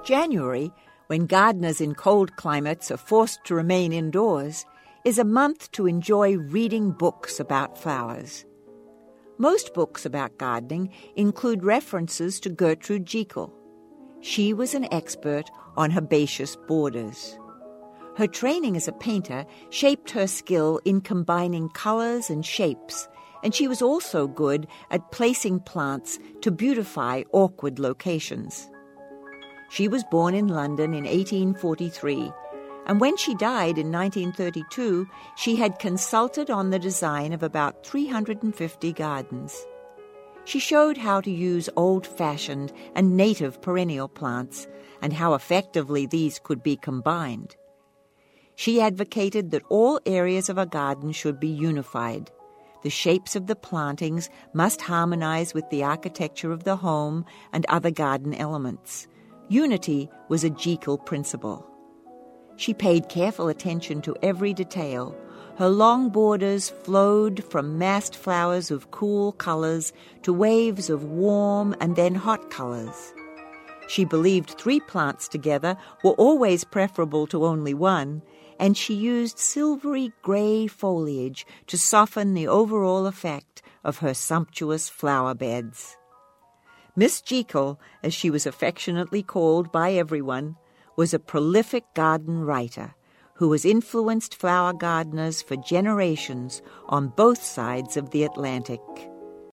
January, when gardeners in cold climates are forced to remain indoors, is a month to enjoy reading books about flowers. Most books about gardening include references to Gertrude Jekyll. She was an expert on herbaceous borders. Her training as a painter shaped her skill in combining colors and shapes, and she was also good at placing plants to beautify awkward locations. She was born in London in 1843, and when she died in 1932, she had consulted on the design of about 350 gardens. She showed how to use old-fashioned and native perennial plants and how effectively these could be combined. She advocated that all areas of a garden should be unified. The shapes of the plantings must harmonize with the architecture of the home and other garden elements. Unity was a Jekyll principle. She paid careful attention to every detail. Her long borders flowed from massed flowers of cool colors to waves of warm and then hot colors. She believed 3 plants together were always preferable to only one, and she used silvery gray foliage to soften the overall effect of her sumptuous flower beds. Miss Jekyll, as she was affectionately called by everyone, was a prolific garden writer who has influenced flower gardeners for generations on both sides of the Atlantic.